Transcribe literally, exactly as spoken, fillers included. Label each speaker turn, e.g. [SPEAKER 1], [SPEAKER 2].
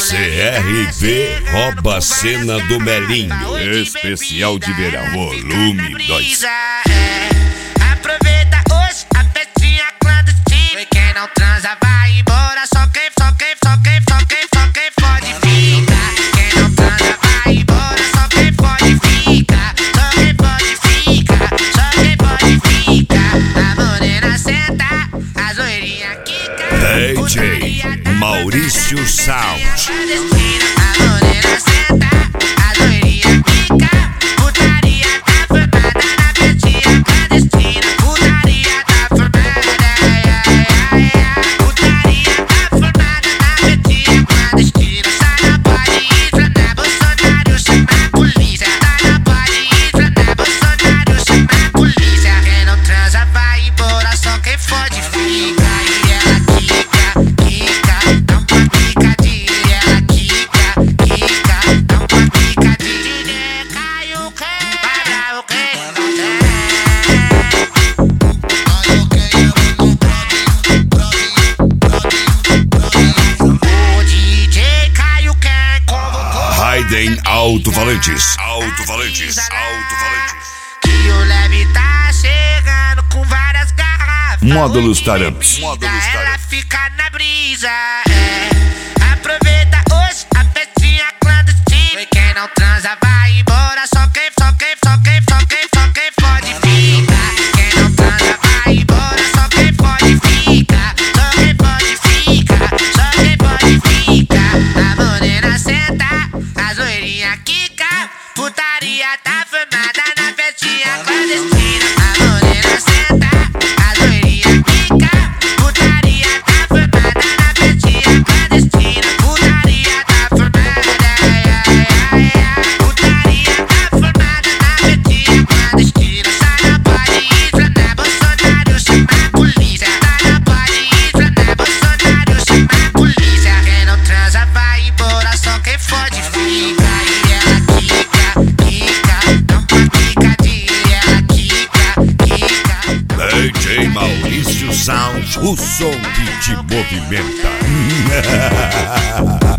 [SPEAKER 1] C R V rouba a cena do Melinho. Especial de verão, volume dois.
[SPEAKER 2] Aproveita hoje a festinha clandestina. Quem não transa vai embora. Só quem, só quem, só quem, só quem, só quem pode ficar. Quem não transa vai embora. Só quem pode ficar. Só quem pode ficar. Só quem pode ficar. A morena senta, a zoeirinha quica.
[SPEAKER 1] D J Maurício Sound.
[SPEAKER 2] A morena senta, a zoeirinha quica. Putaria tá formada na festinha clandestina. Putaria tá formada, putaria tá formada na festinha clandestina. Sai na pode inflamar, Bolsonaro chama a polícia. Sai na pode inflamar, Bolsonaro chama a polícia. Quem não transa vai embora, só quem fode fica. E ela quica, quica, dá uma picadinha. Ela quica, quica, dá uma picadinha. Cai o quê? Vai dar o quê? O D J Caio quem convocou
[SPEAKER 1] Raiden Alto-Falantes. Alto-Falantes. Alto-Falantes.
[SPEAKER 2] que o Leve tá chegando com várias garrafas.
[SPEAKER 1] Módulos Startups.
[SPEAKER 2] Ela fica na brisa, é. Aproveita hoje a festinha clandestina. Quem não transa vai embora. Só quem, só quem, só quem, só quem, só quem pode ficar. Quem não transa vai embora. Só quem pode ficar. Só quem pode ficar. Só quem pode ficar. A morena senta, a zoeirinha quica. Putaria tá formada na festinha clandestina. A morena senta, a zoeirinha quica. Putaria tá formada na festinha clandestina. Putaria tá formada, putaria tá formada na festinha clandestina. Sai na pode inflamar, Bolsonaro chama a polícia. Sai na pode inflamar, Bolsonaro chama a polícia. Quem não transa vai embora, só quem fode fica. E ela quica, quica, dá uma picadinha. Ela quica, quica.
[SPEAKER 1] D J Maurício Sound, o som que te movimenta.